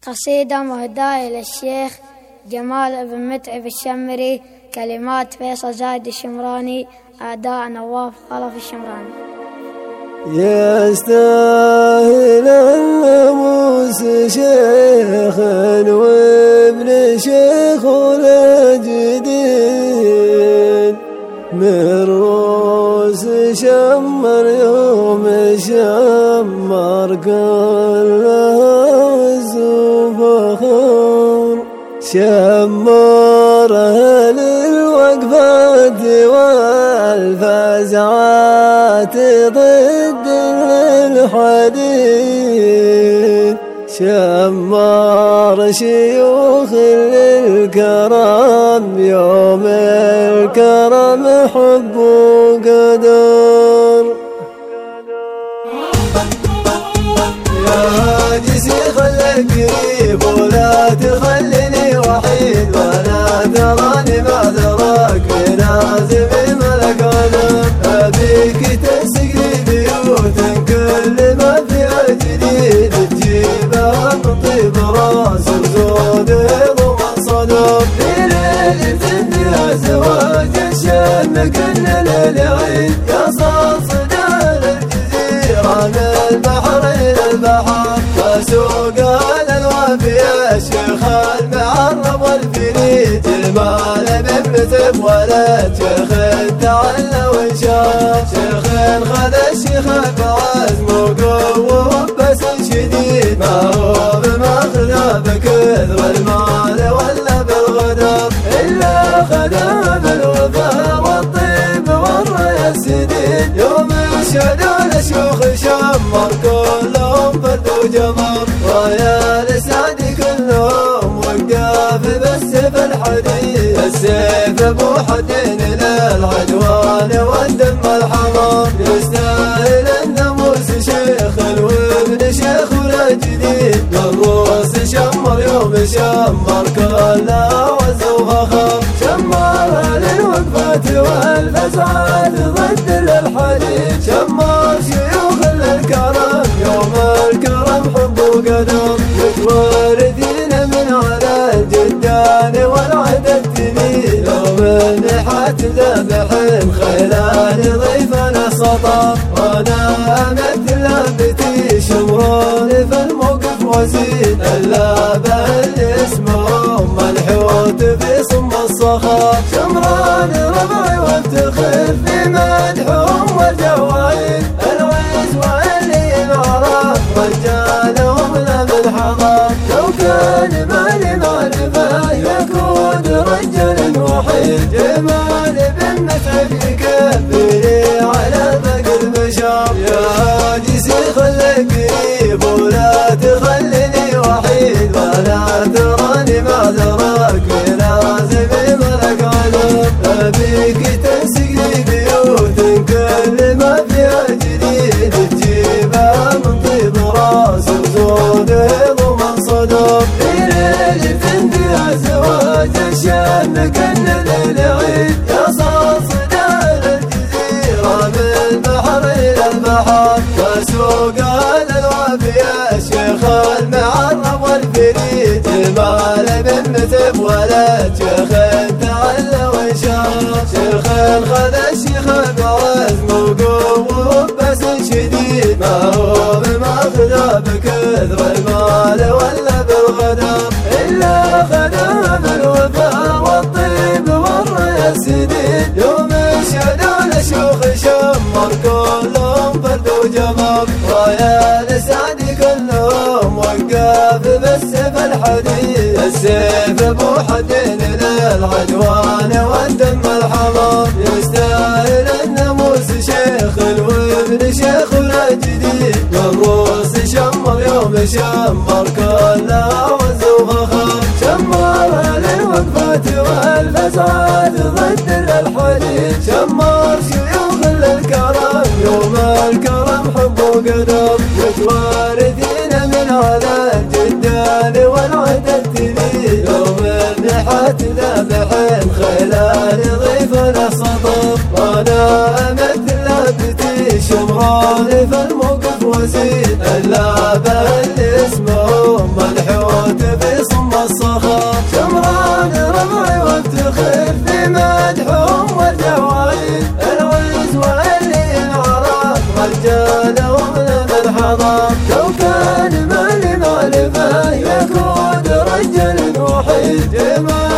قصيدة مهداة إلى الشيخ جمال بن متعب الشمري، كلمات فيصل زايد الشمراني، أداء نواف خلف الشمراني. يستاهل الناموس شيخ وابن شيخ الجديد، من روس شمر يوم شمر كلها عز وفخر، شمر أهل الوقفات والفزعات ضد الحديد، شمر شيوخ للكرم يوم الكرم حب وقدر. يا هاجسي خلك قريب ولا تخليني وحيد، ولا تراني بعد راك بنازم ملك غنم، أبيك تسقي بيوت كل ما فيها جديد، تجيبها من طيب راس وزود ضمن صدر، في ليلة فيها زواج الشم كل ليل عيد، يا صار صدار الجزيرة من البحر إلى البحر، وسوق الألوان يا شيخ المعرب والفريد، جمال بن متعب ولد شيخ تعلى وانشاف، شيخ خذ الشيخ بعزم وقوة بس شديد، ما هو بماخذه بكثر المال ولا بالغدر، إلا خذه بالوفاء والطيب والرأي السديد، يوم شهدوا لشيوخ شمر كلهم فرد وجمر، ويا لسعد كلهم وقاف بالسيف الحديد، السيف ابو حدين للعدوان والدم الحمر، يستاهل الناموس شيخ وابن شيخ الجديد، بالروس شمر يوم شمر كلها عز وفخر، شمر للوقفات والفزعات ضد الحديد، شمر شيوخ للكرم يوم الكرم حب وقدر، متواردين من على الجدان والعهد التنين، يوم النحات ذبحين خيلان ضيفنا سطر، وانا امت لابتي شمرون في الموقف وزين، اللابه اللي اسمهم الحوت في صم الصخر، شمران ربعي وافتخر في مدحهم والجواهر، العز واللي معرف رجالهم لم الحضر، لو كان مالي معرفه يكون رجل وحيد، جمال بن متعب يكفي على باقي البشر، يا هاجسي خلك قريب ولا تخليني وحيد، ولا تراني بعد راك بلازم ملك غنم، أبيك تسقي بيوت كل ما فيها جديد، تجيبها من طيب راس وزود ضمن صدر، في ليلة فيها زواج الشم كل ليل عيد، يا صار صدار الجزيرة من البحر إلى البحر، وسوق الألوان يا شيخ المعرب والفريد، جمال بن متعب ولد شيخ تعلى وانشاف، شيخ خذ الشيخ بعزم وقوة بس شديد، ما هو بماخذه بكثر المال ولا بالغدر، إلا خذه بالوفاء والطيب والرأي السديد، يوم شهدوا لشيوخ شمر كلهم فرد وجمر، ويا لسعد كلهم وقاف بالسيف الحديد، السيف ابو حدين للعدوان والدم الحمر، يستاهل الناموس شيخ وابن شيخ الجديد، بالروس شمر يوم شمر كلها عز وفخر، شمر للوقفات والفزعات ضد الحديد، شمر شيوخ للكرم يوم الكرم حب وقدر، متواردين من على الجدان والعهد التنين، يوم النحات ذبحين خيلان ضيفنا سطر، وانا امت لابتي شمران في الموقف وزين، اللابه اللي اسمهم الحوت لهم لمن حضر لو كان مال معرفة يقود رجل وحيد جمال